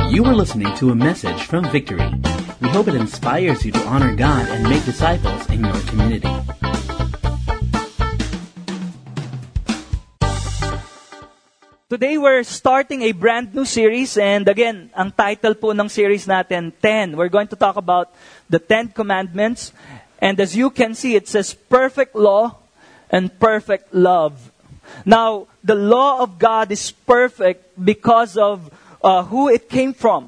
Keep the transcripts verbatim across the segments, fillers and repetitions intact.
You are listening to a message from Victory. We hope it inspires you to honor God and make disciples in your community. Today we're starting a brand new series, and again, ang title po ng series natin, ten. We're going to talk about the Ten Commandments, and as you can see, it says perfect law and perfect love. Now, the law of God is perfect because of uh, who it came from.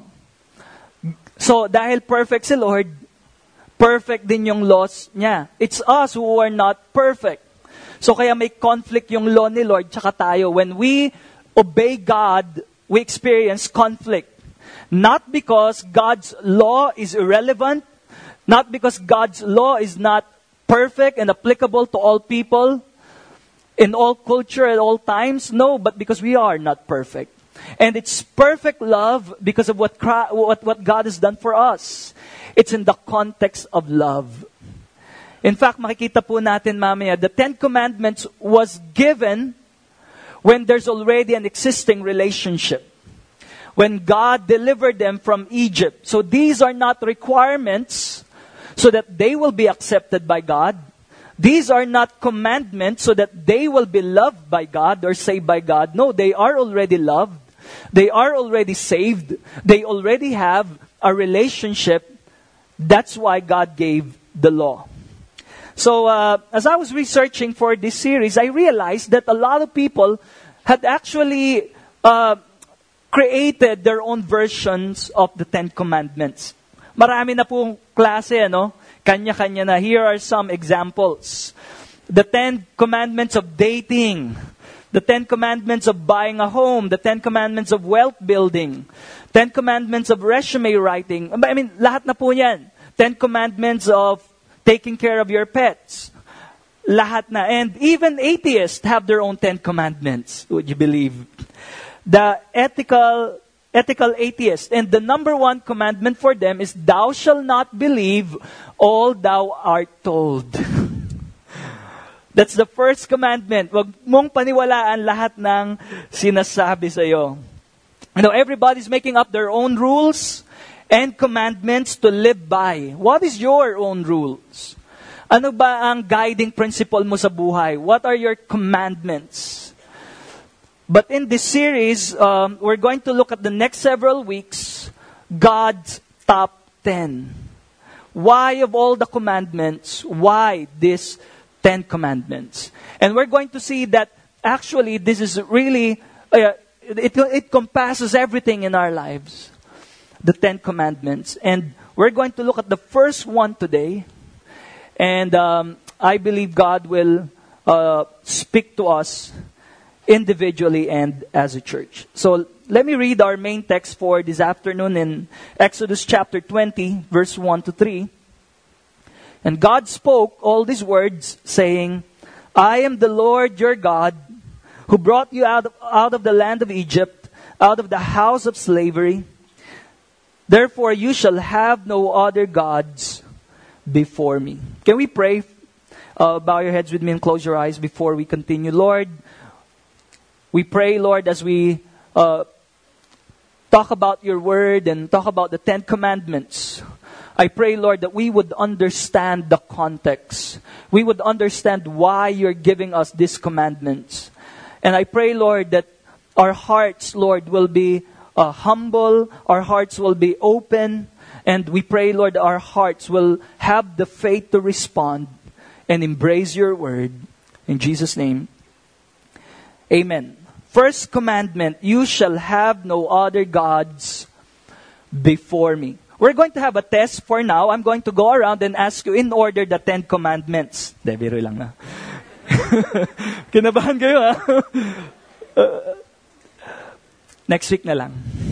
So, dahil perfect si Lord, perfect din yung laws niya. It's us who are not perfect. So, kaya may conflict yung law ni Lord tsaka tayo. When we obey God, we experience conflict. Not because God's law is irrelevant, not because God's law is not perfect and applicable to all people, in all culture at all times. No, but because we are not perfect. And it's perfect love because of what, what, what God has done for us. It's in the context of love. In fact, makikita po natin mamaya, the Ten Commandments was given when there's already an existing relationship. When God delivered them from Egypt. So these are not requirements so that they will be accepted by God. These are not commandments so that they will be loved by God or saved by God. No, they are already loved. They are already saved. They already have a relationship. That's why God gave the law. So, uh, as I was researching for this series, I realized that a lot of people had actually uh, created their own versions of the Ten Commandments. Marami na pong klase, ano? Kanya-kanya na. Here are some examples. The Ten Commandments of dating. The Ten Commandments of buying a home. The Ten Commandments of wealth building. Ten Commandments of resume writing. I mean, lahat na po yan. Ten Commandments of taking care of your pets. Lahat na. And even atheists have their own Ten Commandments. Would you believe? The ethical, ethical atheists. And the number one commandment for them is, thou shalt not believe all thou art told. That's the first commandment. Wag mong paniwalaan lahat ng sinasabi sa'yo. You know, everybody's making up their own rules and commandments to live by. What is your own rules? Ano ba ang guiding principle mo sa buhay? What are your commandments? But in this series, um, we're going to look at the next several weeks, God's top ten. Why of all the commandments? Why this Ten Commandments? And we're going to see that actually this is really, uh, it, it compasses everything in our lives. The Ten Commandments. And we're going to look at the first one today. And um, I believe God will uh, speak to us individually and as a church. So let me read our main text for this afternoon in Exodus chapter twenty, verse one to three. And God spoke all these words, saying, I am the Lord your God, who brought you out of, out of the land of Egypt, out of the house of slavery. Therefore you shall have no other gods before me. Can we pray? Uh, bow your heads with me and close your eyes before we continue. Lord, we pray, Lord, as we uh, talk about your word and talk about the Ten Commandments. I pray, Lord, that we would understand the context. We would understand why you're giving us these commandments. And I pray, Lord, that our hearts, Lord, will be uh, humble. Our hearts will be open. And we pray, Lord, our hearts will have the faith to respond and embrace your word. In Jesus' name, amen. First commandment, you shall have no other gods before me. We're going to have a test for now. I'm going to go around and ask you in order the Ten Commandments. De, biro lang na. Kinabahan kayo, ha? Uh, next week na lang.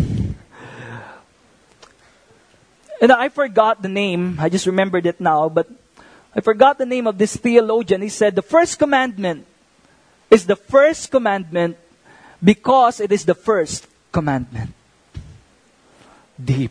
And I forgot the name. I just remembered it now. But I forgot the name of this theologian. He said the first commandment is the first commandment because it is the first commandment. Deep.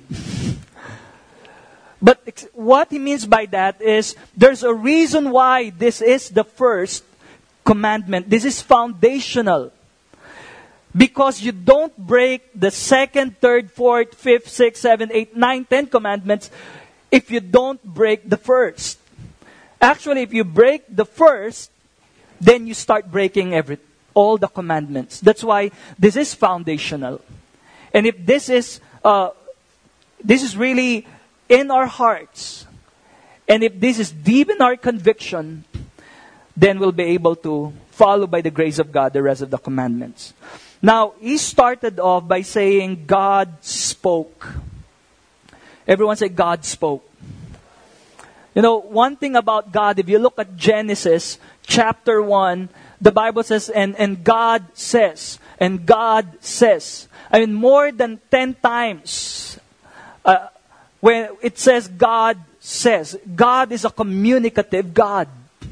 But what he means by that is there's a reason why this is the first commandment. This is foundational. Because you don't break the second, third, fourth, fifth, sixth, seventh, eighth, ninth, ten commandments if you don't break the first. Actually, if you break the first, then you start breaking every all the commandments. That's why this is foundational. And if this is uh, this is really in our hearts, and if this is deep in our conviction, then we'll be able to follow by the grace of God the rest of the commandments. Now, he started off by saying God spoke. Everyone say God spoke. You know, one thing about God, if you look at Genesis chapter one, the Bible says, and, and God says, and God says. I mean, more than ten times, uh, when it says God says. God is a communicative God.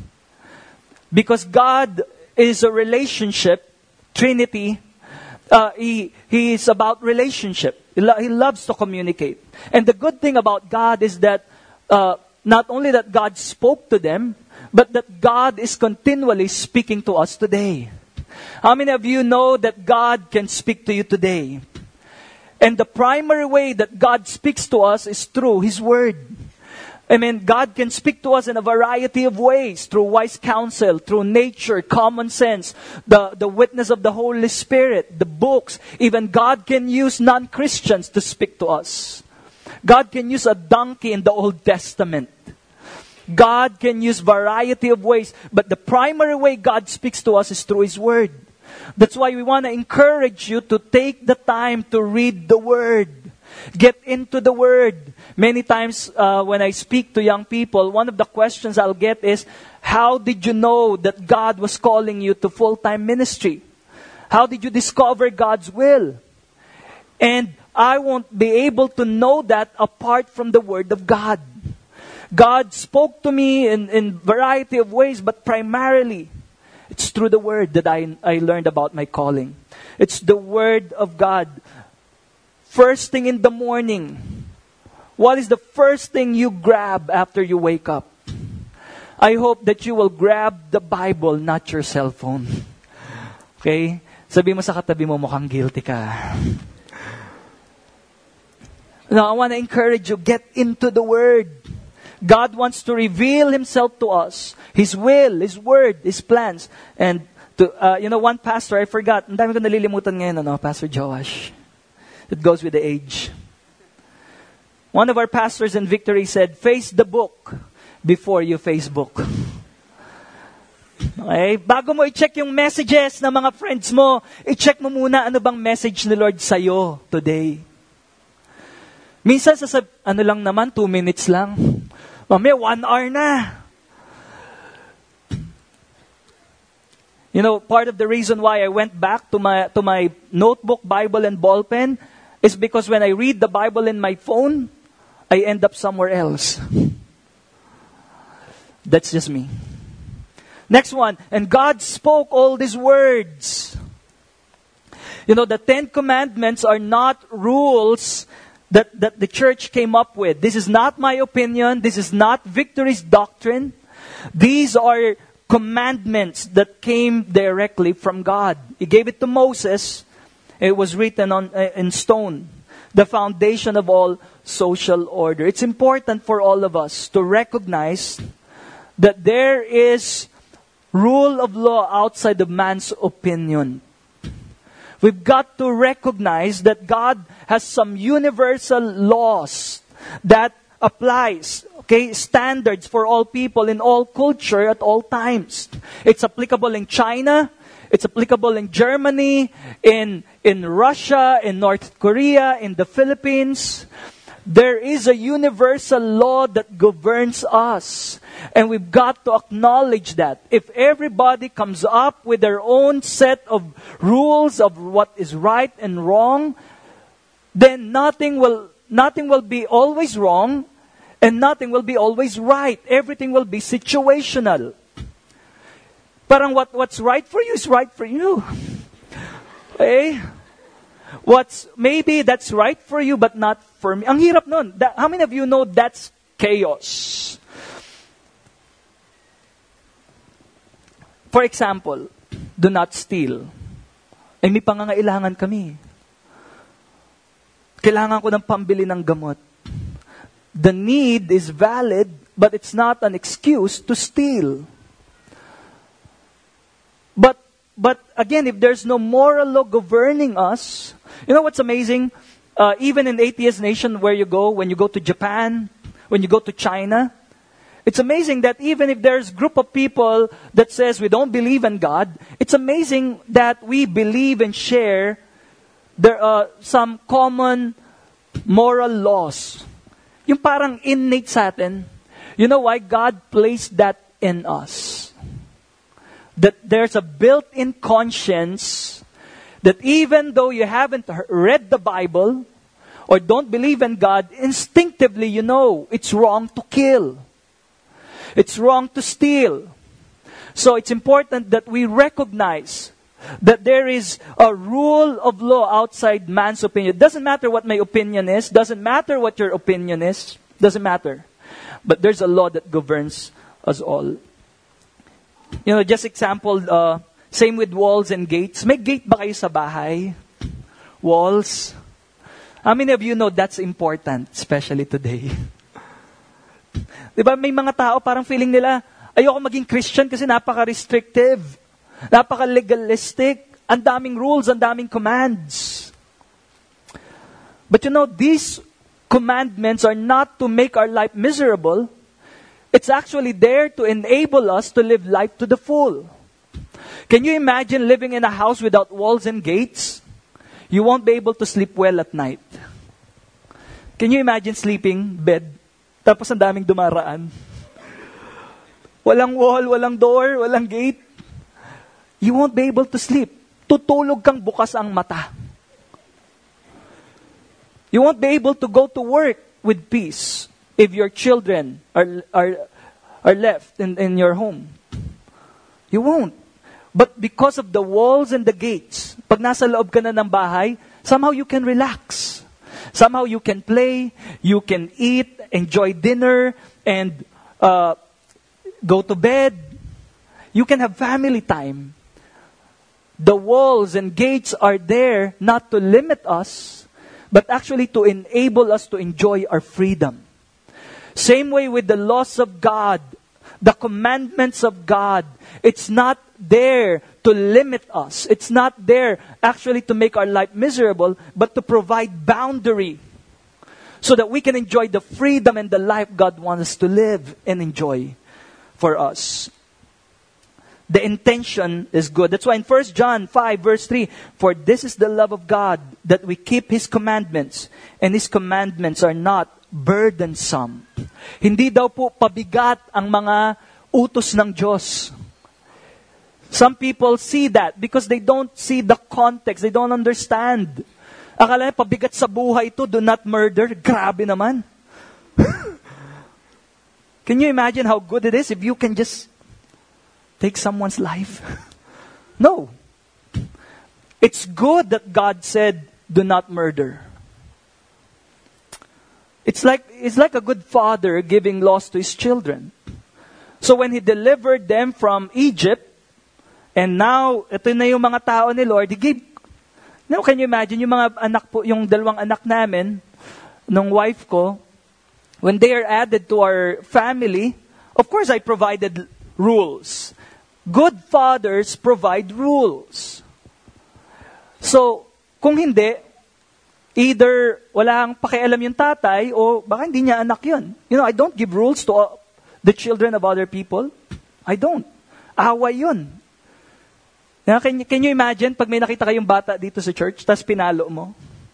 Because God is a relationship, Trinity. Uh, he, he is about relationship. He, lo- he loves to communicate. And the good thing about God is that uh, not only that God spoke to them, but that God is continually speaking to us today. How many of you know that God can speak to you today? And the primary way that God speaks to us is through His Word. I mean, God can speak to us in a variety of ways. Through wise counsel, through nature, common sense, the, the witness of the Holy Spirit, the books. Even God can use non-Christians to speak to us. God can use a donkey in the Old Testament. God can use variety of ways. But the primary way God speaks to us is through His Word. That's why we want to encourage you to take the time to read the Word. Get into the Word. Many times uh, when I speak to young people, one of the questions I'll get is, how did you know that God was calling you to full-time ministry? How did you discover God's will? And I won't be able to know that apart from the Word of God. God spoke to me in, in variety of ways, but primarily, it's through the Word that I, I learned about my calling. It's the Word of God. First thing in the morning, what is the first thing you grab after you wake up? I hope that you will grab the Bible, not your cell phone. Okay? Sabi mo sa katabi mo, mukhang guilty ka. Now, I want to encourage you, get into the Word. God wants to reveal Himself to us. His will, His Word, His plans. And, to, uh, you know, one pastor, I forgot, ang dami ko nalilimutan ngayon, ano, Pastor Joash. It goes with the age. One of our pastors in Victory said, face the book before you Facebook. Okay? Bago mo i-check yung messages ng mga friends mo, i-check mo muna ano bang message ni Lord sa'yo today. Minsan sasab, ano lang naman, two minutes lang. Mamaya, one hour na. You know, part of the reason why I went back to my to my notebook, Bible, and ball pen is because when I read the Bible in my phone, I end up somewhere else. That's just me. Next one. And God spoke all these words. You know, the Ten Commandments are not rules that, that the church came up with. This is not my opinion. This is not Victory's doctrine. These are commandments that came directly from God. He gave it to Moses. It was written on uh, in stone. The foundation of all social order. It's important for all of us to recognize that there is rule of law outside of man's opinion. We've got to recognize that God has some universal laws that applies, okay, standards for all people in all culture at all times. It's applicable in China. It's applicable in Germany, in, in Russia, in North Korea, in the Philippines. There is a universal law that governs us. And we've got to acknowledge that. If everybody comes up with their own set of rules of what is right and wrong, then nothing will, nothing will be always wrong and nothing will be always right. Everything will be situational. Parang what, what's right for you is right for you. Okay? What's, maybe that's right for you but not for me. Ang hirap nun. That, how many of you know that's chaos? For example, do not steal. ay may pangangailangan kami. Kailangan ko ng pambili ng gamot. The need is valid, but it's not an excuse to steal. But, but again, if there's no moral law governing us, you know what's amazing? Uh, even in atheist nation where you go, when you go to Japan, when you go to China, it's amazing that even if there's a group of people that says we don't believe in God, it's amazing that we believe and share there are some common moral laws. Yung parang innate sa atin. You know why? God placed that in us. That there's a built-in conscience that even though you haven't read the Bible or don't believe in God, instinctively you know it's wrong to kill. It's wrong to steal. So it's important that we recognize that there is a rule of law outside man's opinion. It doesn't matter what my opinion is. Doesn't matter what your opinion is. Doesn't matter. But there's a law that governs us all. You know, just example, uh, same with walls and gates. May gate ba kayo sa bahay? Walls? How many of you know that's important, especially today? Diba, may mga tao parang feeling nila, ayoko maging Christian kasi napaka-restrictive, napaka-legalistic, ang daming rules, ang daming commands. But you know, these commandments are not to make our life miserable. It's actually there to enable us to live life to the full. Can you imagine living in a house without walls and gates? You won't be able to sleep well at night. Can you imagine sleeping bed? Tapos ang daming dumaraan. Walang wall, walang door, walang gate. You won't be able to sleep. Tutulog kang bukas ang mata. You won't be able to go to work with peace if your children are are are left in, in your home. You won't. But because of the walls and the gates, pag nasa loob ka na ng bahay, somehow you can relax. Somehow you can play, you can eat, enjoy dinner, and uh, go to bed. You can have family time. The walls and gates are there not to limit us, but actually to enable us to enjoy our freedom. Same way with the laws of God, the commandments of God. It's not there to limit us. It's not there actually to make our life miserable, but to provide boundary so that we can enjoy the freedom and the life God wants us to live and enjoy for us. The intention is good. That's why in First John five verse three, for this is the love of God, that we keep His commandments, and His commandments are not burdensome. Hindi daw po pabigat ang mga utos ng Diyos. Some people see that because they don't see the context. They don't understand. Akala niya, pabigat sa buhay ito, do not murder. Grabe naman. Can you imagine how good it is if you can just take someone's life? No. It's good that God said, do not murder. It's like, it's like a good father giving laws to his children. So when He delivered them from Egypt, and now, ito na yung mga tao ni Lord, He gave, now can you imagine, yung mga anak po, yung dalawang anak namin, ng wife ko, when they are added to our family, of course I provided rules. Good fathers provide rules. So, kung hindi, either walang pakialam yung tatay, o baka hindi niya anak yun. You know, I don't give rules to uh, the children of other people. I don't. Away yun. Now, can, you, can you imagine, pag may nakita kayong bata dito sa church, tas pinalo mo?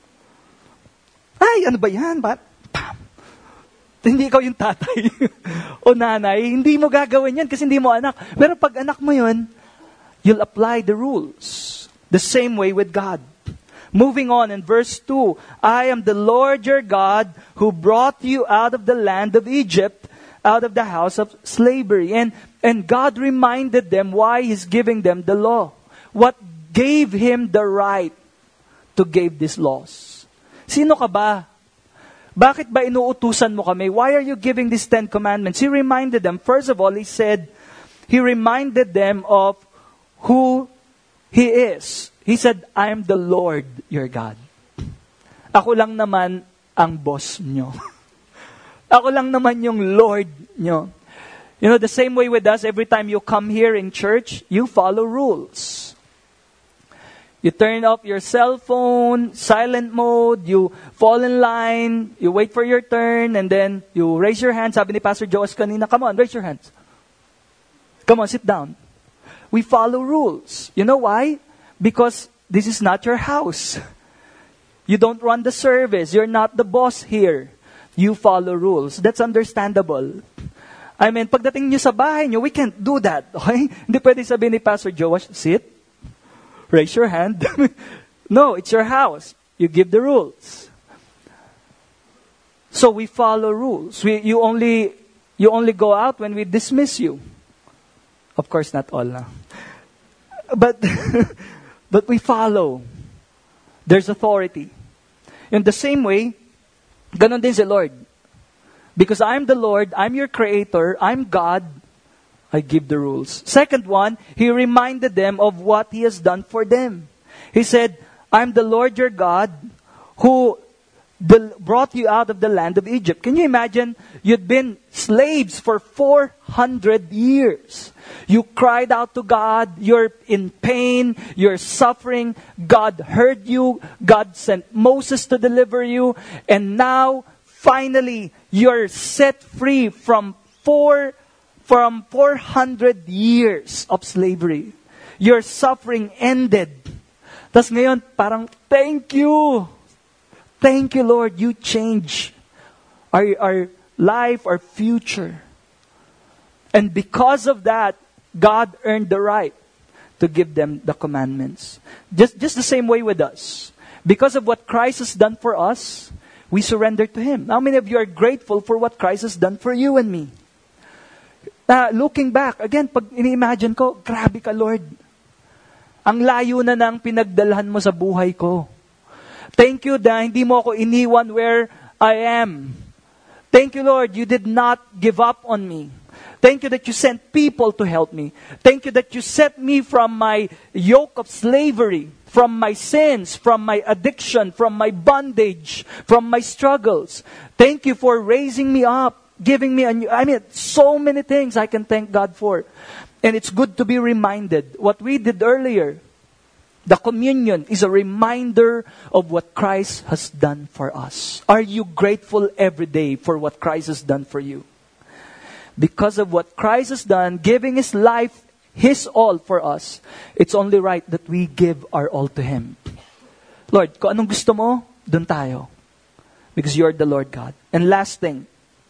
Ay, ano ba yan? Ba? Pam! Hindi ikaw yung tatay o nanay, hindi mo gagawin yan kasi hindi mo anak. Pero pag anak mo yun, you'll apply the rules. The same way with God. Moving on in verse two, I am the Lord your God who brought you out of the land of Egypt, out of the house of slavery. And, and God reminded them why He's giving them the law. What gave Him the right to give these laws? Sino ka ba? Bakit ba inuutusan mo kami? Why are you giving these Ten Commandments? He reminded them. First of all, He said, He reminded them of who He is. He said, I am the Lord your God. Ako lang naman ang boss nyo. Ako lang naman yung Lord nyo. You know, the same way with us, every time you come here in church, you follow rules. You turn off your cell phone, silent mode, you fall in line, you wait for your turn, and then you raise your hand. Sabi ni Pastor Joas kanina, come on, raise your hands. Come on, sit down. We follow rules. You know why? Because this is not your house. You don't run the service. You're not the boss here. You follow rules. That's understandable. I mean, pagdating nyo sa bahay nyo, we can't do that. Okay? Hindi pwede sabihin ni Pastor Joash, sit, raise your hand. No, it's your house. You give the rules. So we follow rules. We, you only, you only go out when we dismiss you. Of course, not all. Huh? But, but we follow. There's authority. In the same way, ganon din si Lord. Because I'm the Lord, I'm your creator, I'm God, I give the rules. Second one, He reminded them of what He has done for them. He said, I'm the Lord your God who del- brought you out of the land of Egypt. Can you imagine? You'd been slaves for four hundred years. You cried out to God. You're in pain. You're suffering. God heard you. God sent Moses to deliver you. And now, finally, you're set free from four, from four hundred years of slavery. Your suffering ended. Tas ngayon, parang, thank you. Thank you, Lord. You change our, our life, our future. And because of that, God earned the right to give them the commandments. Just, just the same way with us. Because of what Christ has done for us, we surrender to Him. How many of you are grateful for what Christ has done for you and me? Uh, looking back, again, pag ini-imagine ko, grabe ka, Lord. Ang layo na ng pinagdalhan mo sa buhay ko. Thank you na hindi mo ako iniwan where I am. Thank you, Lord, you did not give up on me. Thank you that you sent people to help me. Thank you that you set me from my yoke of slavery, from my sins, from my addiction, from my bondage, from my struggles. Thank you for raising me up, giving me a new, I mean, so many things I can thank God for. And it's good to be reminded. What we did earlier, the communion is a reminder of what Christ has done for us. Are you grateful every day for what Christ has done for you? Because of what Christ has done, giving His life, His all for us, it's only right that we give our all to Him. Lord, kung anong gusto mo, dun tayo. Because you are the Lord God. And last thing,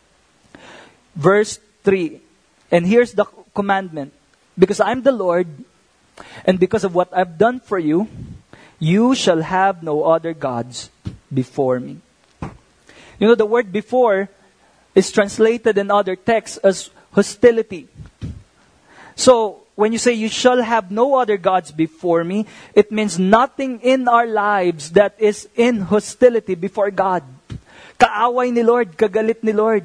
verse three. And here's the commandment. Because I'm the Lord, and because of what I've done for you, you shall have no other gods before me. You know, the word before is translated in other texts as hostility. So, when you say, you shall have no other gods before me, it means nothing in our lives that is in hostility before God. Kaaway ni Lord, kagalit ni Lord.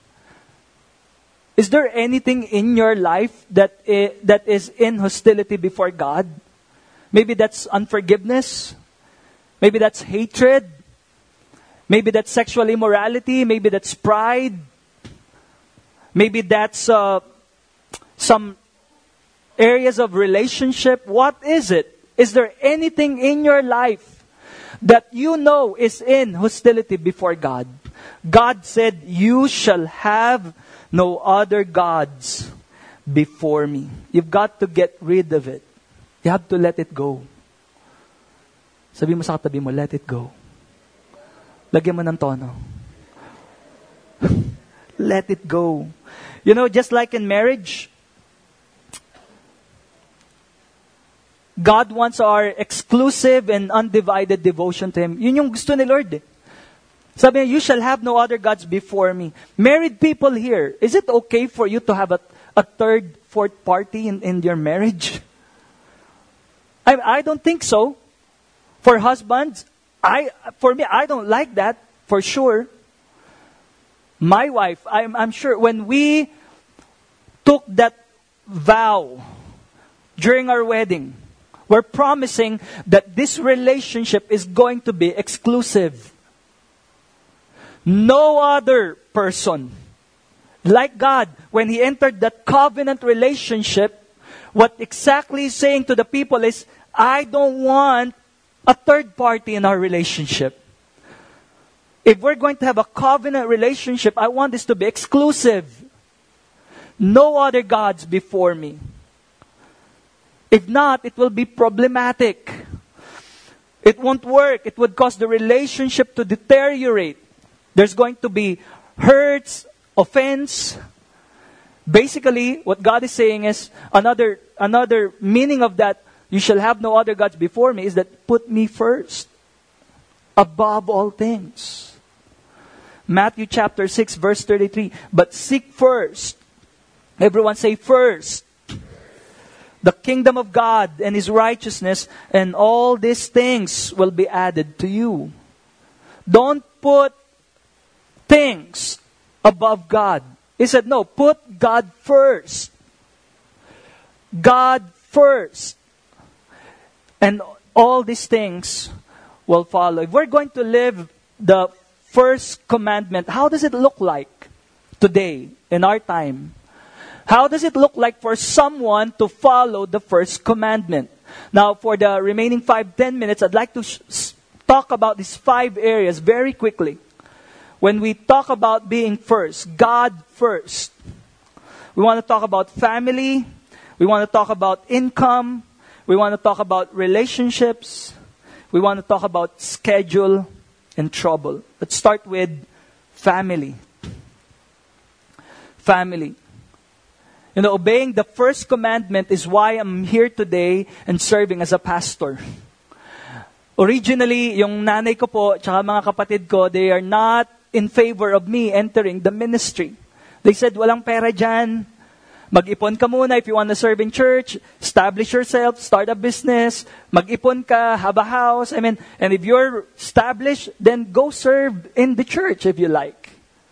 Is there anything in your life that is, that is in hostility before God? Maybe that's unforgiveness. Maybe that's hatred. Maybe that's sexual immorality. Maybe that's pride. Maybe that's uh, some areas of relationship. What is it? Is there anything in your life that you know is in hostility before God? God said, you shall have no other gods before me. You've got to get rid of it. You have to let it go. Sabi mo sa katabi mo, let it go. Lagyan mo ng tono. Let it go. You know, just like in marriage, God wants our exclusive and undivided devotion to Him. Yun yung gusto ni Lord eh. Sabi niya, you shall have no other gods before me. Married people here, is it okay for you to have a, a third, fourth party in, in your marriage? I, I don't think so. For husbands, I for me, I don't like that, for sure. My wife, I'm, I'm sure, when we took that vow during our wedding, We're promising that this relationship is going to be exclusive. No other person, like God, when He entered that covenant relationship, what exactly He's saying to the people is, I don't want a third party in our relationship. If we're going to have a covenant relationship, I want this to be exclusive. No other gods before me. If not, it will be problematic. It won't work. It would cause the relationship to deteriorate. There's going to be hurts, offense. Basically, what God is saying is, another, another meaning of that, you shall have no other gods before me, is that put me first, above all things. Matthew chapter six, verse thirty-three. But seek first, everyone say first, the kingdom of God and His righteousness, and all these things will be added to you. Don't put things above God. He said, no, put God first. God first. And all these things will follow. If we're going to live the first commandment, how does it look like today, in our time? How does it look like for someone to follow the first commandment? Now, for the remaining five, ten minutes, I'd like to sh- talk about these five areas very quickly. When we talk about being first, God first, we want to talk about family, we want to talk about income, we want to talk about relationships, we want to talk about schedule and trouble. Let's start with family. Family. You know, obeying the first commandment is why I'm here today and serving as a pastor. Originally, yung nanay ko po, tsaka mga kapatid ko, they are not in favor of me entering the ministry. They said, walang pera dyan. Mag-ipon ka muna if you want to serve in church. Establish yourself, start a business. Mag-ipon ka, have a house. I mean, and if you're established, then go serve in the church if you like.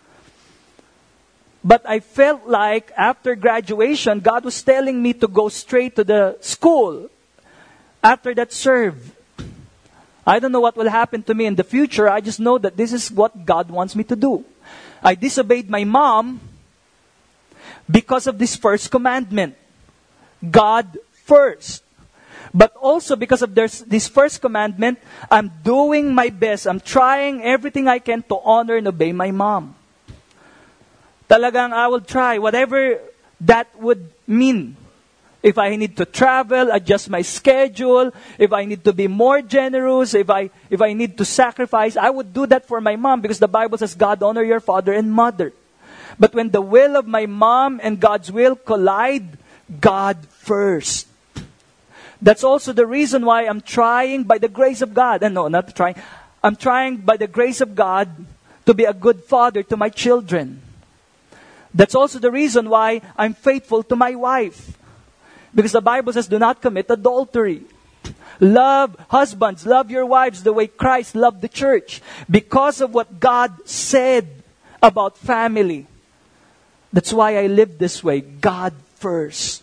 But I felt like after graduation, God was telling me to go straight to the school. After that, serve. I don't know what will happen to me in the future. I just know that this is what God wants me to do. I disobeyed my mom because of this first commandment. God first. But also because of this first commandment, I'm doing my best. I'm trying everything I can to honor and obey my mom. Talagang I will try whatever that would mean. If I need to travel, adjust my schedule, if I need to be more generous, if I if I need to sacrifice, I would do that for my mom because the Bible says, God, honor your father and mother. But when the will of my mom and God's will collide, God first. That's also the reason why I'm trying by the grace of God. And no, not trying. I'm trying by the grace of God to be a good father to my children. That's also the reason why I'm faithful to my wife. Because the Bible says, do not commit adultery. Love, husbands, love your wives the way Christ loved the church. Because of what God said about family. That's why I live this way. God first.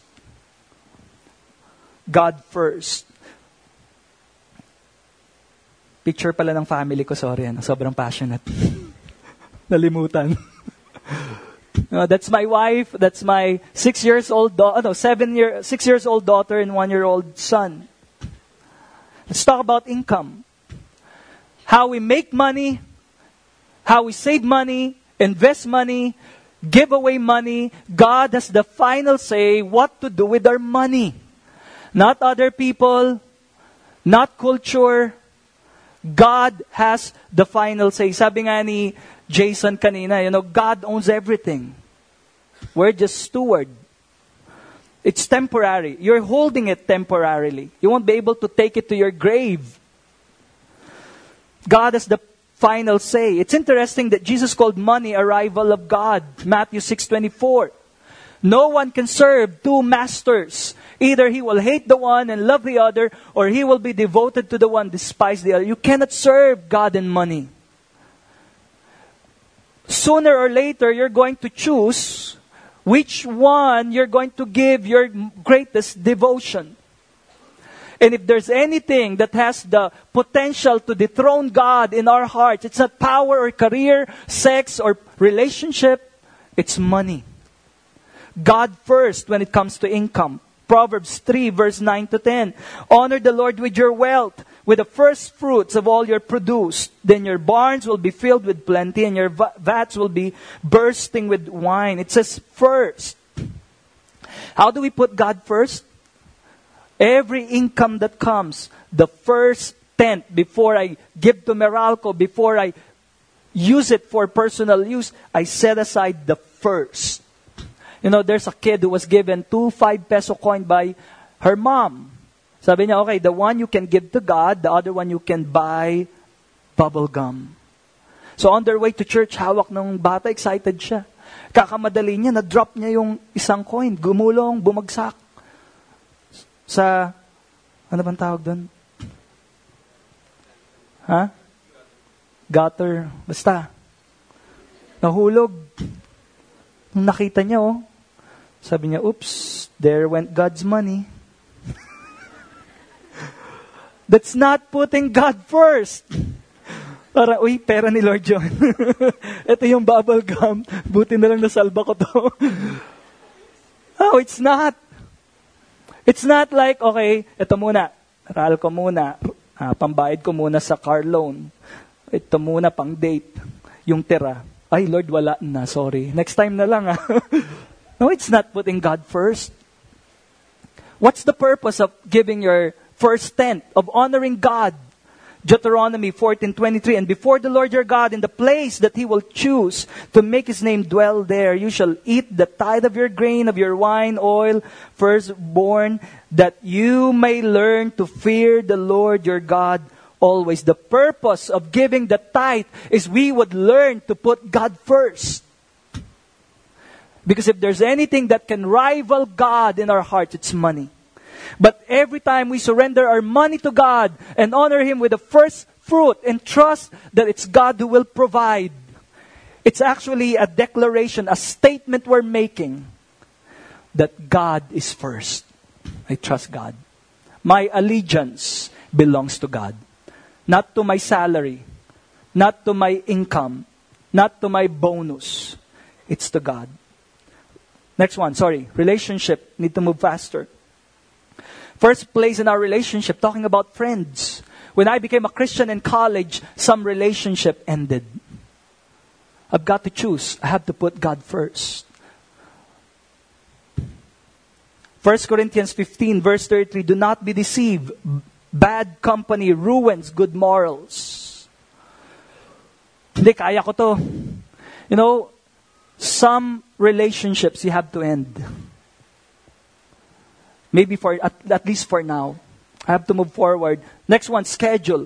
God first. Picture pala ng family ko, sorry. Ano, sobrang passionate. Nalimutan. Uh, that's my wife. That's my six years old daughter. No, seven year, six years old daughter and one year old son. Let's talk about income. How we make money, how we save money, invest money, give away money. God has the final say what to do with our money. Not other people, not culture. God has the final say. Sabi nga ni Jason kanina, you know, God owns everything. We're just steward. It's temporary. You're holding it temporarily. You won't be able to take it to your grave. God has the final say. It's interesting that Jesus called money a rival of God. Matthew six twenty-four. No one can serve two masters. Either he will hate the one and love the other, or he will be devoted to the one, despise the other. You cannot serve God and money. Sooner or later, you're going to choose which one you're going to give your greatest devotion. And if there's anything that has the potential to dethrone God in our hearts, it's not power or career, sex or relationship, it's money. God first when it comes to income. Proverbs three verse nine to ten. Honor the Lord with your wealth, with the first fruits of all your produce. Then your barns will be filled with plenty and your vats will be bursting with wine. It says first. How do we put God first? Every income that comes, the first tenth, before I give to Meralco, before I use it for personal use, I set aside the first. You know, there's a kid who was given two five peso coin by her mom. Sabi niya, okay, the one you can give to God, the other one you can buy bubble gum. So on their way to church, hawak ng bata, excited siya. Kakamadali niya, na-drop niya yung isang coin. Gumulong, bumagsak. Sa, ano bang tawag doon? Ha? Gutter. Basta. Nahulog. Nung nakita niya, oh, sabi niya, oops, there went God's money. That's not putting God first. Para, uy, pera ni Lord John. Ito yung bubble gum. Buti na lang nasalba ko to. Oh, it's not. It's not like, okay, ito muna. Aral ko muna. Ah, pambayad ko muna sa car loan. Ito muna pang date. Yung tira. Ay, Lord, wala na. Sorry. Next time na lang. Ah. No, it's not putting God first. What's the purpose of giving your first tenth, of honoring God? Deuteronomy fourteen twenty-three, and before the Lord your God, in the place that He will choose to make His name dwell there, you shall eat the tithe of your grain, of your wine, oil, firstborn, that you may learn to fear the Lord your God always. The purpose of giving the tithe is we would learn to put God first. Because if there's anything that can rival God in our hearts, it's money. But every time we surrender our money to God and honor Him with the first fruit and trust that it's God who will provide, it's actually a declaration, a statement we're making that God is first. I trust God. My allegiance belongs to God. Not to my salary, not to my income, not to my bonus. It's to God. Next one, sorry, relationship. Need to move faster. First place in our relationship, talking about friends. When I became a Christian in college, some relationship ended. I've got to choose. I have to put God first. First Corinthians fifteen, verse thirty-three, do not be deceived. Bad company ruins good morals. Hindi, kaya ko to. You know, some relationships you have to end. Maybe for, at, at least for now. I have to move forward. Next one, schedule.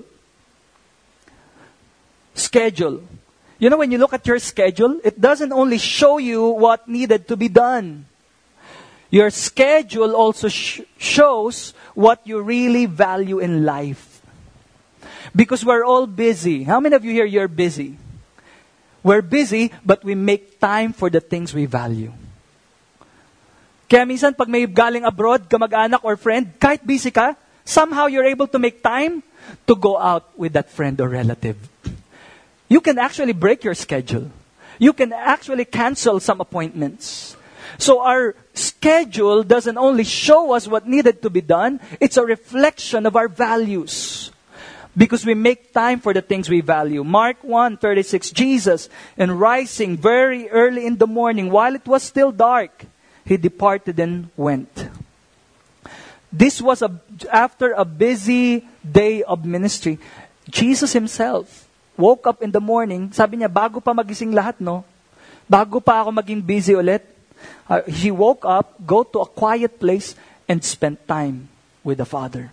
Schedule. You know, when you look at your schedule, it doesn't only show you what needed to be done. Your schedule also sh- shows what you really value in life. Because we're all busy. How many of you here, you're busy? We're busy, but we make time for the things we value. Kaya minsan, pag may galing abroad, kamag-anak or friend, kahit busy ka, somehow you're able to make time to go out with that friend or relative. You can actually break your schedule. You can actually cancel some appointments. So our schedule doesn't only show us what needed to be done, it's a reflection of our values. Because we make time for the things we value. Mark one thirty-six, Jesus, and rising very early in the morning, while it was still dark, He departed and went. This was a, after a busy day of ministry. Jesus Himself woke up in the morning. Sabi niya, bago pa magising lahat, no? Bago pa ako maging busy ulit. Uh, he woke up, go to a quiet place, and spent time with the Father.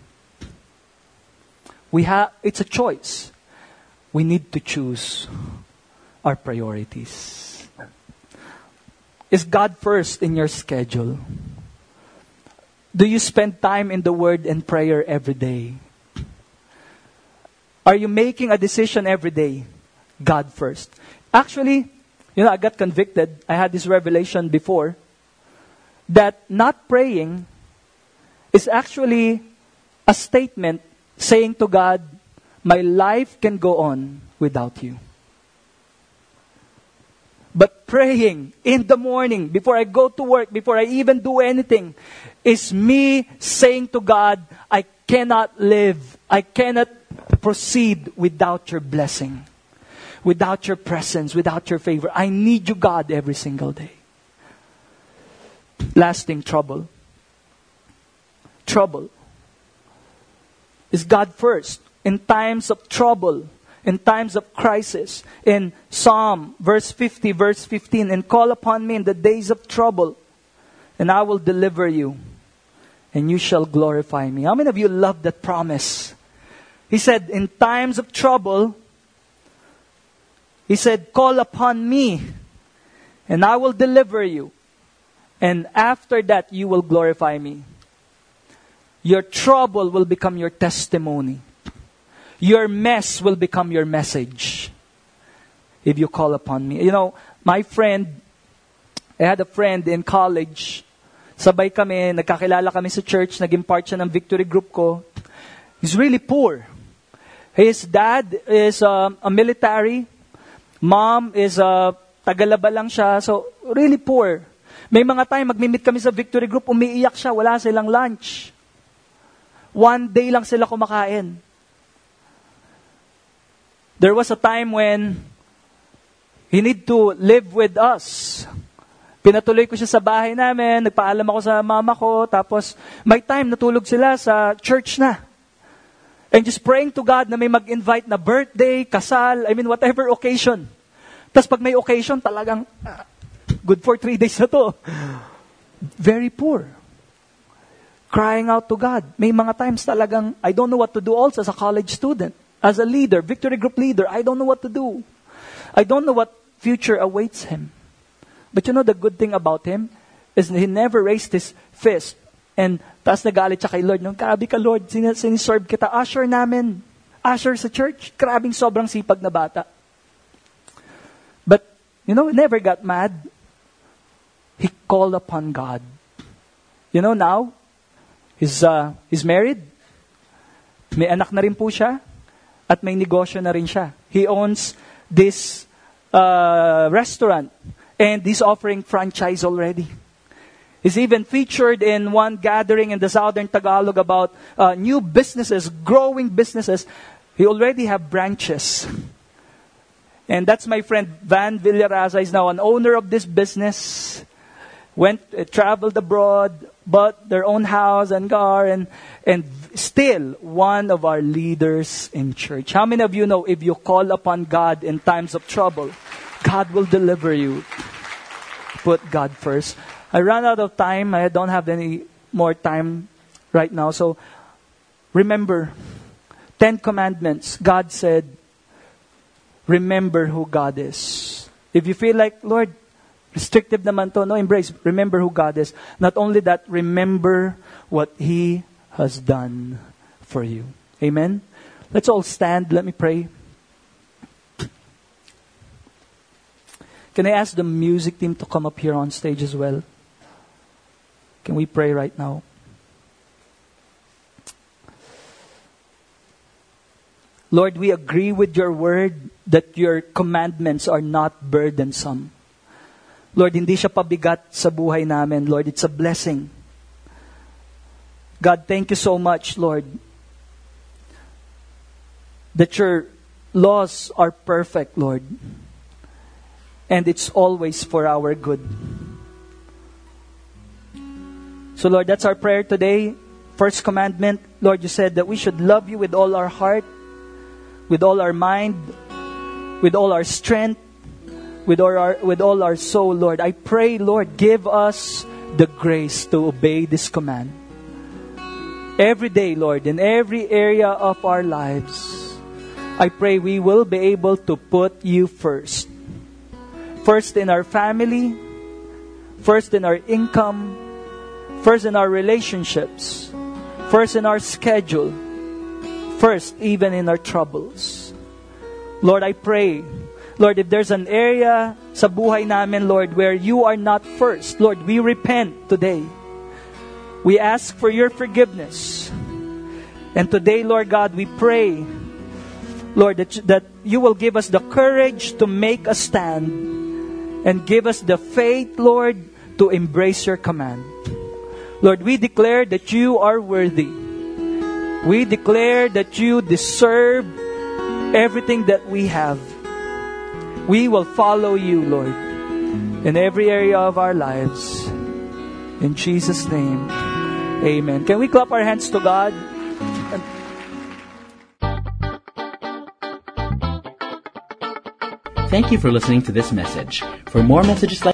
We have, it's a choice. We need to choose our priorities. Is God first in your schedule? Do you spend time in the Word and prayer every day? Are you making a decision every day? God first. Actually, you know, I got convicted. I had this revelation before that not praying is actually a statement saying to God, my life can go on without you. But praying in the morning, before I go to work, before I even do anything, is me saying to God, I cannot live, I cannot proceed without your blessing, without your presence, without your favor. I need you, God, every single day. Lasting trouble. Trouble. Is God first. In times of trouble, in times of crisis, in Psalm verse fifty, verse fifteen, and call upon me in the days of trouble, and I will deliver you, and you shall glorify me. How many of you love that promise? He said, in times of trouble, He said, call upon me, and I will deliver you, and after that you will glorify me. Your trouble will become your testimony. Your mess will become your message if you call upon me. You know, my friend, I had a friend in college. Sabay kami, nagkakilala kami sa church, naging part siya ng victory group ko. He's really poor. His dad is uh, a military. Mom is a uh, tagalaba lang siya. So, really poor. May mga time, magmi-meet kami sa victory group, umiiyak siya, wala silang lunch. One day lang sila kumakain. There was a time when he need to live with us. Pinatuloy ko siya sa bahay namin, nagpaalam ako sa mama ko, tapos may time natulog sila sa church na. And just praying to God na may mag-invite na birthday, kasal, I mean whatever occasion. Tapos pag may occasion, talagang uh, good for three days na to. Very poor. Crying out to God. May mga times talagang, I don't know what to do also as a college student. As a leader, victory group leader, I don't know what to do. I don't know what future awaits him. But you know the good thing about him is he never raised his fist and taas nagalit siya kay Lord. No, grabe ka Lord, sin- siniserve kita. Usher namin. Usher sa church. Grabing sobrang sipag na bata. But, you know, he never got mad. He called upon God. You know now, he's, uh, he's married. May anak na rin po siya. At may negosyo na rin siya. He owns this uh, restaurant. And he's offering franchise already. He's even featured in one gathering in the Southern Tagalog about uh, new businesses, growing businesses. He already have branches. And that's my friend Van Villaraza is now an owner of this business. Went, uh, traveled abroad, bought their own house and car, and and still one of our leaders in church. How many of you know if you call upon God in times of trouble, God will deliver you? Put God first. I ran out of time. I don't have any more time right now. So remember, Ten Commandments. God said, remember who God is. If you feel like, Lord, restrictive naman to, no, embrace. Remember who God is. Not only that, remember what He has done for you. Amen? Let's all stand. Let me pray. Can I ask the music team to come up here on stage as well? Can we pray right now? Lord, we agree with your word that your commandments are not burdensome. Lord, hindi siya pabigat sa buhay namin. Lord, it's a blessing. God, thank you so much, Lord, that your laws are perfect, Lord. And it's always for our good. So, Lord, that's our prayer today. First commandment, Lord, you said that we should love you with all our heart, with all our mind, with all our strength, with all our, with all our soul, Lord. I pray, Lord, give us the grace to obey this command. Every day, Lord, in every area of our lives, I pray we will be able to put you first. First in our family, first in our income, first in our relationships, first in our schedule, first even in our troubles. Lord, I pray, Lord, if there's an area sa buhay namin, Lord, where you are not first, Lord, we repent today. We ask for your forgiveness. And today, Lord God, we pray, Lord, that, that you will give us the courage to make a stand and give us the faith, Lord, to embrace your command. Lord, we declare that you are worthy. We declare that you deserve everything that we have. We will follow you, Lord, in every area of our lives. In Jesus' name, amen. Can we clap our hands to God? Thank you for listening to this message. For more messages like